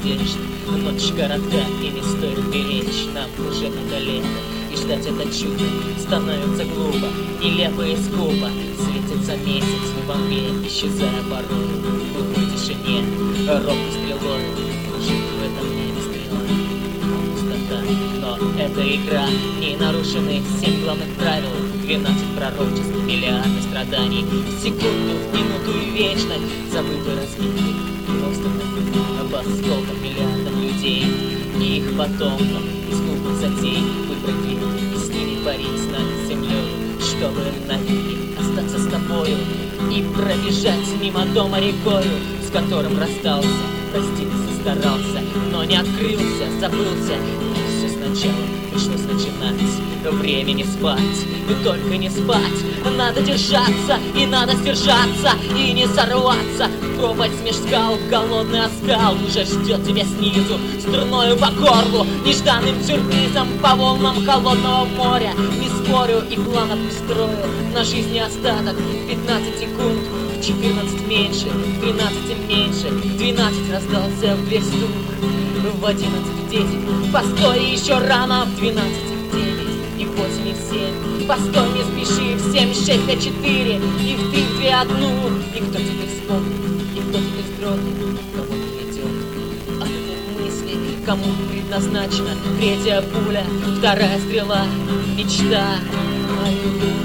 надежд. Ночь коротка и не стоит беречь, нам уже много лет, и ждать это чудо становится глупо, нелепо и скупо. Светится месяц в мгле, исчезая порой в глухой тишине. Робкой стрелой кружит в этом небе стрела. Пустота, но это игра, и нарушены 7 главных правил, 12 пророчеств, миллиарды страданий. В секунду, в минуту и вечность забыты разбиты об осколках миллиардов людей и их потомкам из глупых затей выбрать вид и с ними парить над землей, чтобы навеки остаться с тобою и пробежать мимо дома рекою, с которым расстался, проститься старался, но не открылся, забылся, и все сначала пришлось начинать. Время не спать, и только не спать, надо держаться, и надо сдержаться, и не сорваться. Пропасть меж скал, голодный оскал уже ждет тебя снизу, струною по горлу, нежданным сюрпризом по волнам холодного моря. Не спорю и планов не строю, на жизни остаток 15 секунд, в 14 меньше, в 13 меньше, в 12 раздался в дверь стук, в 11 в 10, постой, еще рано, в 12 в 9. И в 8 и в 7, постой, не спеши, в 7, 6, а 4, и в 3, 2, 1. И кто теперь вспомнит, и кто теперь вздрогнет, кого приведет от этой мысли, кому предназначена третья пуля, вторая стрела, мечта мою.